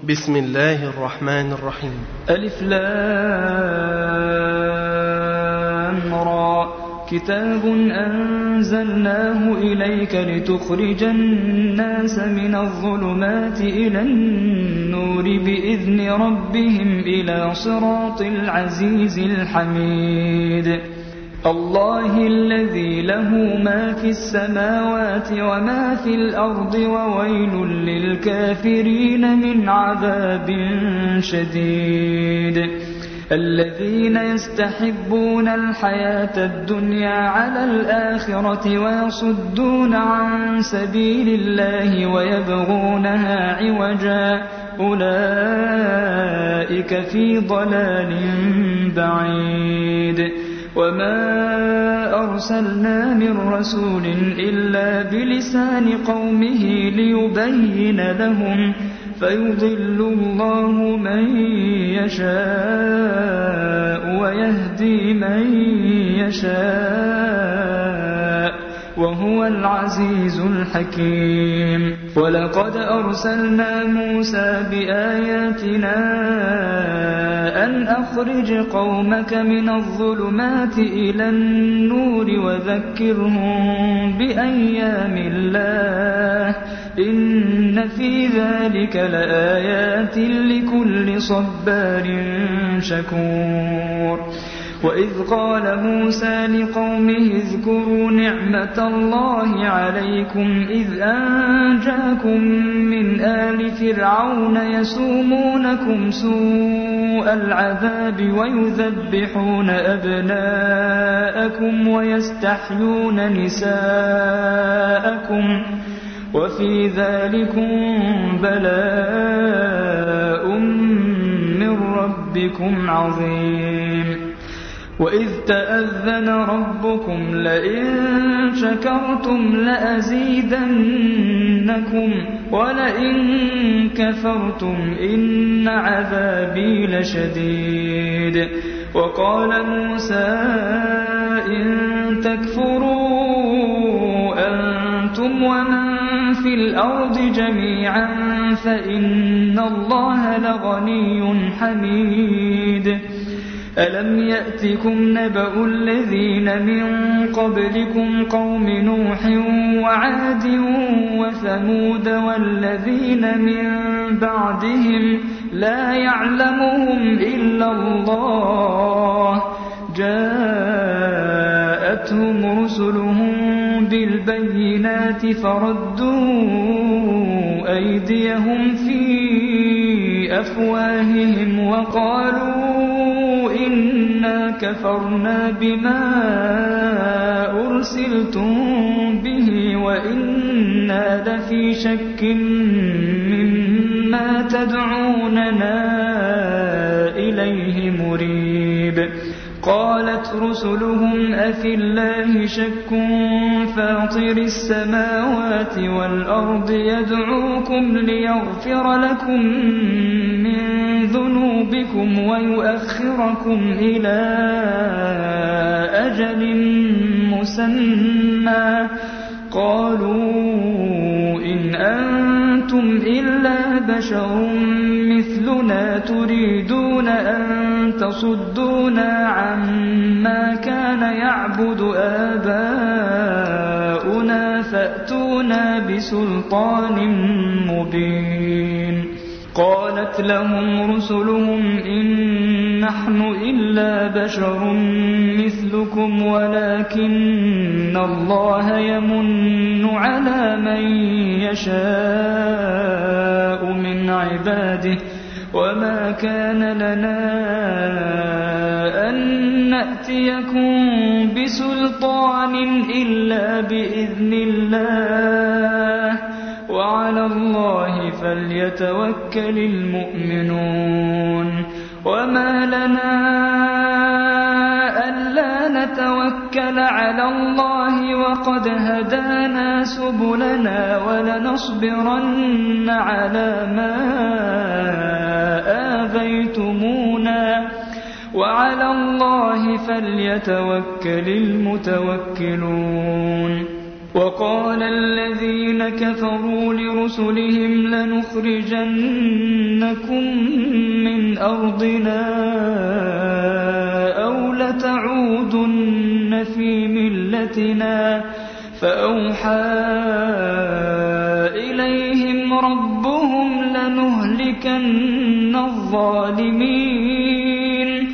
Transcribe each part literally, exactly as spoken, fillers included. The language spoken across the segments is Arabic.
بسم الله الرحمن الرحيم. ألف لام را كتاب أنزلناه إليك لتخرج الناس من الظلمات إلى النور بإذن ربهم إلى صراط العزيز الحميد. الله الذي له ما في السماوات وما في الأرض وويل للكافرين من عذاب شديد. الذين يستحبون الحياة الدنيا على الآخرة ويصدون عن سبيل الله ويبغونها عوجا أولئك في ضلال بعيد. وما أرسلنا من رسول إلا بلسان قومه ليبين لهم فيضل الله من يشاء ويهدي من يشاء وهو العزيز الحكيم. ولقد أرسلنا موسى بآياتنا أن أخرج قومك من الظلمات إلى النور وذكرهم بأيام الله إن في ذلك لآيات لكل صبار شكور. وإذ قال موسى لقومه اذكروا نعمة الله عليكم إذ أنجاكم من آل فرعون يسومونكم سوء العذاب ويذبحون أبناءكم ويستحيون نساءكم وفي ذلكم بلاء من ربكم عظيم. وإذ تأذن ربكم لئن شكرتم لأزيدنكم ولئن كفرتم إن عذابي لشديد. وقال موسى إن تكفروا أنتم ومن في الأرض جميعا فإن الله لغني حميد. ألم يأتكم نبأ الذين من قبلكم قوم نوح وعاد وثمود والذين من بعدهم لا يعلمهم إلا الله جاءتهم رسلهم بالبينات فردوا أيديهم في أفواههم وقالوا إنا كفرنا بما أرسلتم به وإنا لفي شك مما تدعوننا إليه مريب. قالت رسلهم أفي الله شك فاطر السماوات والأرض يدعوكم ليغفر لكم من ذنوبكم ويؤخركم إلى أجل مسمى قالوا إن أنتم إلا بشر مثلنا تريدون أن تصدونا عما كان يعبد آباؤنا فأتونا بسلطان مبين. قالت لهم رسلهم إن نحن إلا بشر مثلكم ولكن الله يمن على من يشاء من عباده وما كان لنا أن نأتيكم بسلطان إلا بإذن الله وعلى الله فليتوكل المؤمنون. وما لنا ألا نتوكل على الله وقد هدانا سبلنا ولنصبرن على ما آذيتمونا وعلى الله فليتوكل المتوكلون. وقال الذين كفروا لرسلهم لنخرجنكم من أرضنا أو لتعودن في ملتنا فأوحى إليهم ربهم لنهلكن الظالمين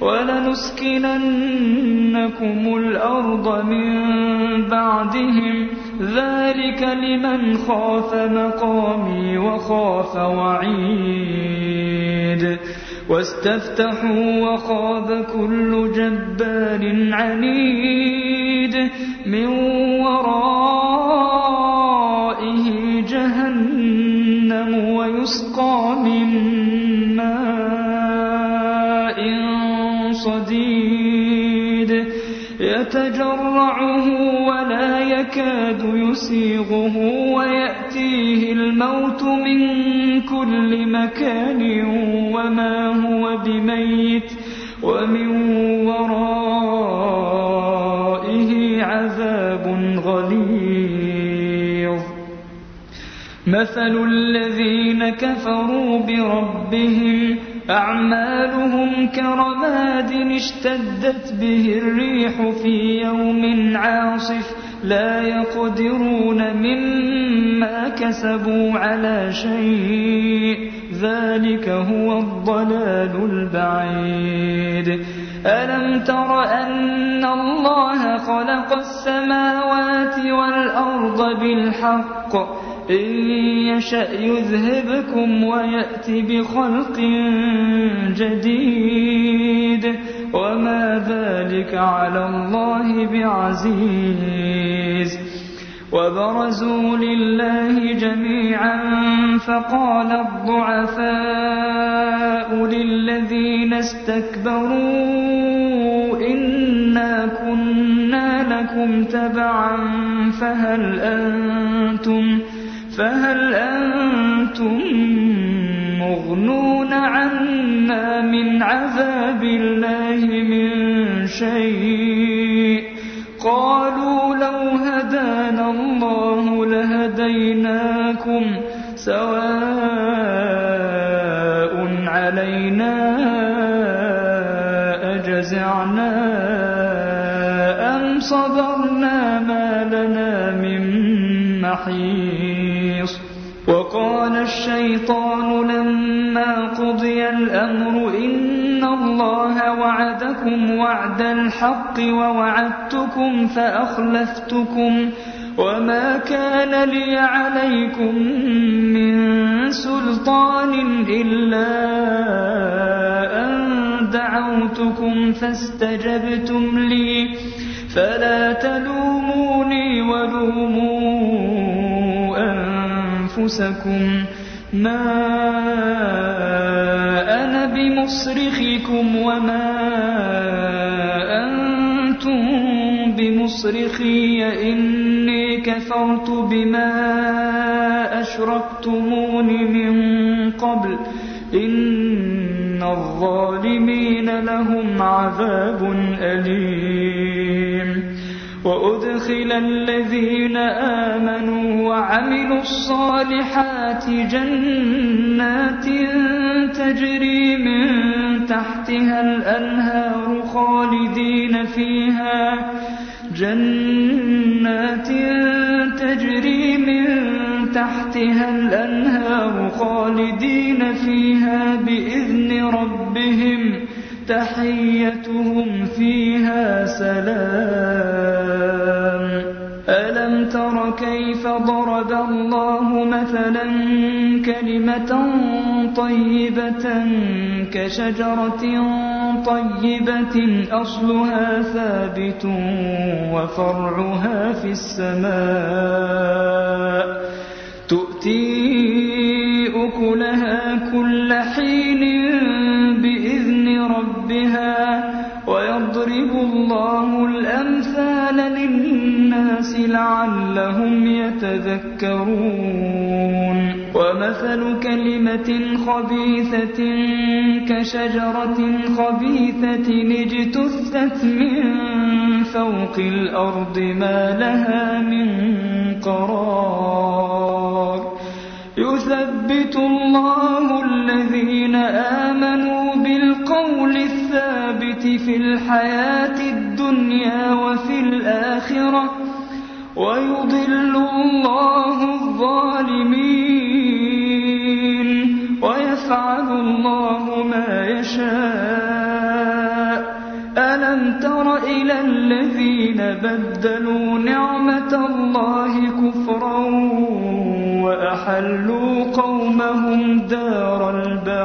ولنسكننكم الأرض من بعدهم ذلك لمن خاف مقامي وخاف وعيد واستفتحوا وخاب كل جبار عنيد من ورائه جهنم ويسقى من ماء صديد يتجرعه ولا يكاد يسيغه ويأتيه الموت من كل مكان وما هو بميت ومن ورائه عذاب غليظ مثل الذين كفروا بربهم أعمالهم كرماد اشتدت به الريح في يوم عاصف لا يقدرون مما كسبوا على شيء ذلك هو الضلال البعيد ألم تر أن الله خلق السماوات والأرض بالحق إن يشأ يذهبكم ويأتي بخلق جديد وما ذلك على الله بعزيز وبرزوا لله جميعا فقال الضعفاء للذين استكبروا إنا كنا لكم تبعا فهل أنتم فهل أنتم مغنون عنا من عذاب الله من شيء قالوا لو هدانا الله لهديناكم سواء علينا أجزعنا أم صبرنا ما لنا من محيص وقال الشيطان لما قضي الأمر إن الله وعدكم وعد الحق ووعدتكم فأخلفتكم وما كان لي عليكم من سلطان إلا أن دعوتكم فاستجبتم لي فلا تلوموني ولوموا أنفسكم ما أنا بمصرخكم وما أنتم بمصرخي إني كفرت بما أشركتمون من قبل إن الظالمين لهم عذاب أليم وأدخل الذين آمنوا وعملوا الصالحات جنات تجري من تحتها الأنهار خالدين فيها جنات تجري من تحتها الأنهار خالدين فيها بإذن ربهم تحيتهم فيها سلام ألم تر كيف ضرب الله مثلا كلمة طيبة كشجرة طيبة أصلها ثابت وفرعها في السماء تؤتي أكلها كل حين بإذن ربها ويضرب الله الأمثال للناس لعلهم يتذكرون وما ومثل كلمة خبيثة كشجرة خبيثة اجتثت من فوق الأرض ما لها من قرار يثبت الله الذين آمنوا بالقول الثابت في الحياة الدنيا وفي الآخرة ويضل الله الظالمين ويفعل الله ما يشاء. ألم تر إلى الذين بدلوا نعمة الله كفرا وأحلوا قومهم دار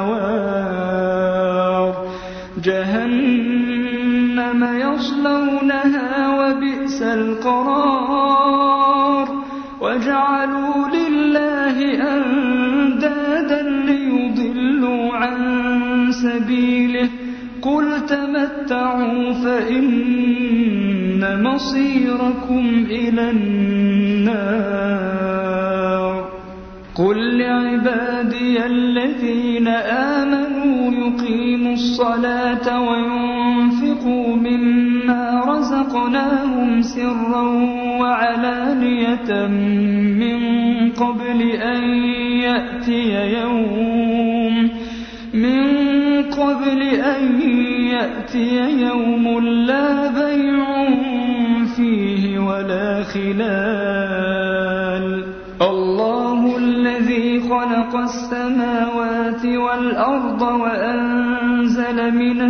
البوار جهنم يصلونها وبئس القرار وجعلوا لله أندادا ليضلوا عن سبيله قل تمتعوا فإن مصيركم إلى النار. قل لعبادي الذين آمنوا يقيموا الصلاة وينفقوا مما رزقناهم سرا وعلانية من قبل أن يأتي يوم من قبل أن يأتي يوم لا بيع فيه ولا خلال. الله الذي خلق السماوات والأرض وأنزل من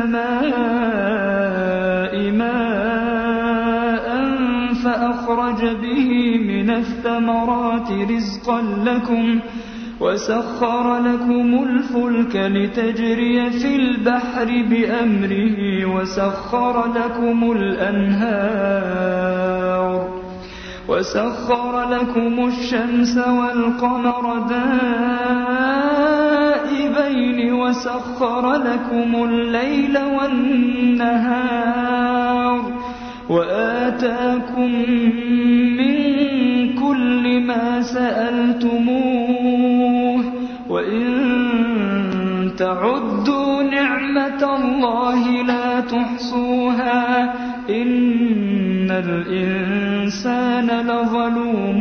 السماء ماء فأخرج به من الثمرات رزقا لكم وسخر لكم الفلك لتجري في البحر بأمره وسخر لكم الأنهار وسخر لكم الشمس والقمر دائبين وسخر لكم الليل والنهار وآتاكم من كل ما سألتموه وإن تعدوا نعمة الله لا تحصوها إن الإنسان لظلوم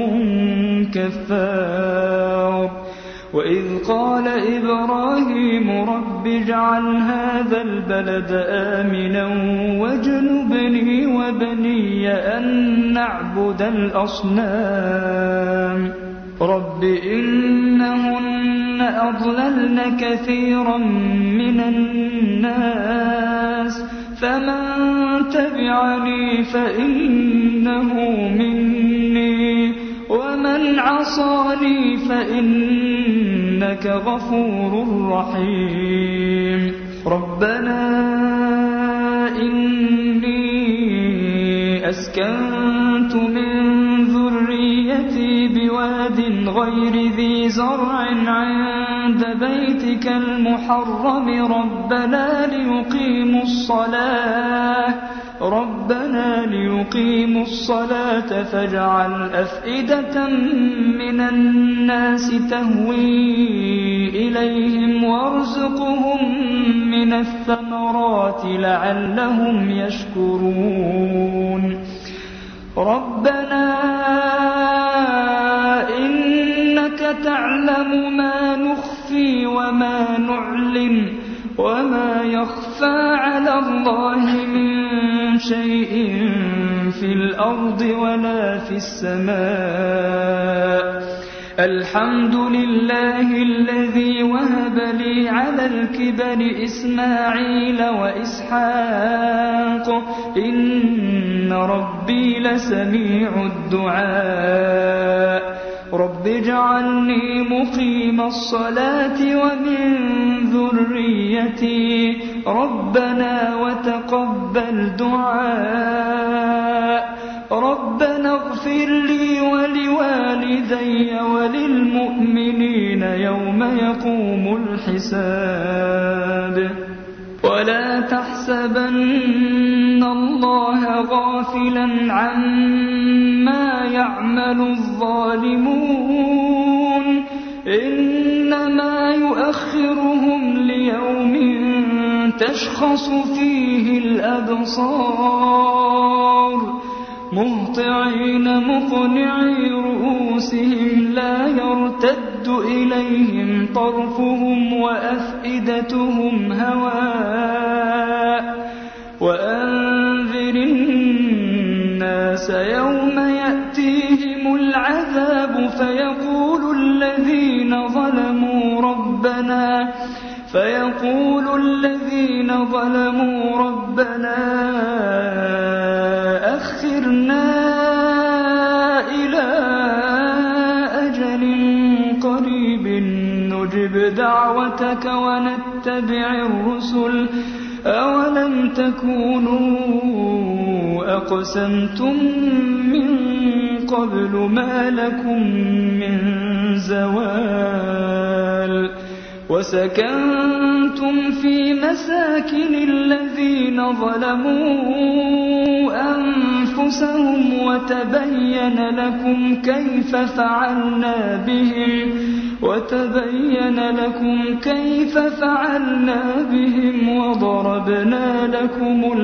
كفار. وإذ قال إبراهيم رب اجعل هذا البلد آمنا واجنبني وبني أن نعبد الأصنام رب إنهن أضللن كثيرا من الناس فمن تبعني فإنه مني ومن عصاني فإنك غفور رحيم. ربنا إني أسكنت من ذريتي بواد غير ذي زرع عند بيتك المحرم ربنا ليقيموا الصلاة ربنا ليقيموا الصلاة فاجعل أفئدة من الناس تهوي إليهم وارزقهم من الثمرات لعلهم يشكرون. ربنا إنك تعلم ما نخفي وما نعلن وما يخفى على الله من شيء في الأرض ولا في السماء. الحمد لله الذي وهب لي على الكبر إسماعيل وإسحاق إن ربي لسميع الدعاء. رب اجعلني مقيم الصلاة ومن ذريتي ربنا وتقبل دعاء. ربنا اغفر لي ولوالدي وللمؤمنين يوم يقوم الحساب. ولا تحسبن الله غافلا عما يعمل الظالمون إنما يؤخرهم ليوم تشخص فيه الأبصار مهطعين مقنعي رؤوسهم لا يرتد إليهم طرفهم وأفئدتهم هواء وأنذر الناس يوم يأتيهم العذاب فيقول الذين ظلموا ربنا فيقول الذين ظلموا ربنا أخرنا إلى أجل قريب نجب دعوتك ونتبع الرسل أولم تكونوا أقسمتم من قبل ما لكم من زوال وسكنتم في مساكن الذين ظلموا أنفسهم وتبين لكم كيف فعلنا بهم وتبين لكم كيف فعلنا بهم وضربنا لكم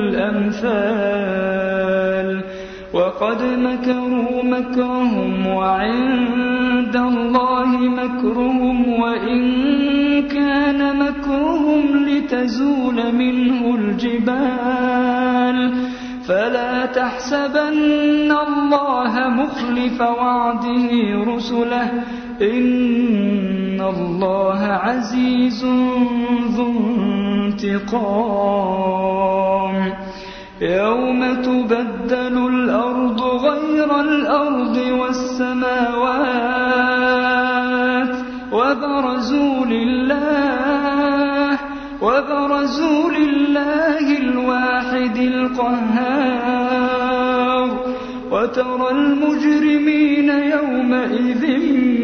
الأمثال وقد مكروا مكرهم وعند الله مكرهم وإن كان مكرهم لتزول منه الجبال فلا تحسبن الله مخلف وعده رسله إن الله عزيز ذو انتقام يوم تبدل الأرض غير الأرض والسماوات وبرزوا لله وبرزوا لله الواحد القهار وترى المجرمين يومئذ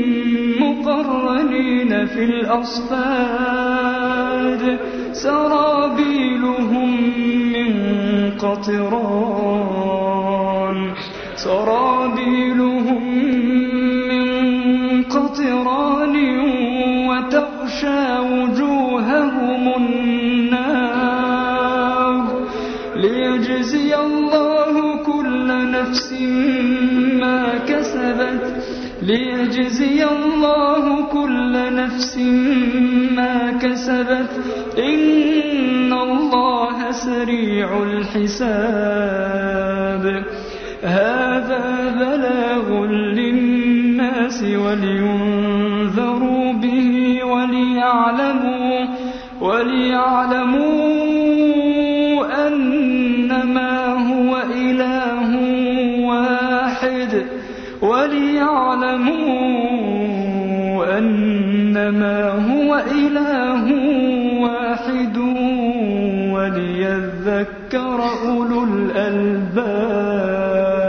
مقرنين في الأصفاد سرابيلهم من قطران سرابيلهم من قطران وتغشى وجوههم النار ليجزي الله كل نفس ما كسبت ليجزي الله كل نفس ما كسبت إن الله سريع الحساب هذا بلاغ للناس ولينذروا به وليعلموا وليعلموا أنما هو إله واحد وليعلموا أنما هو إله واحد وليذكر أولو الألباب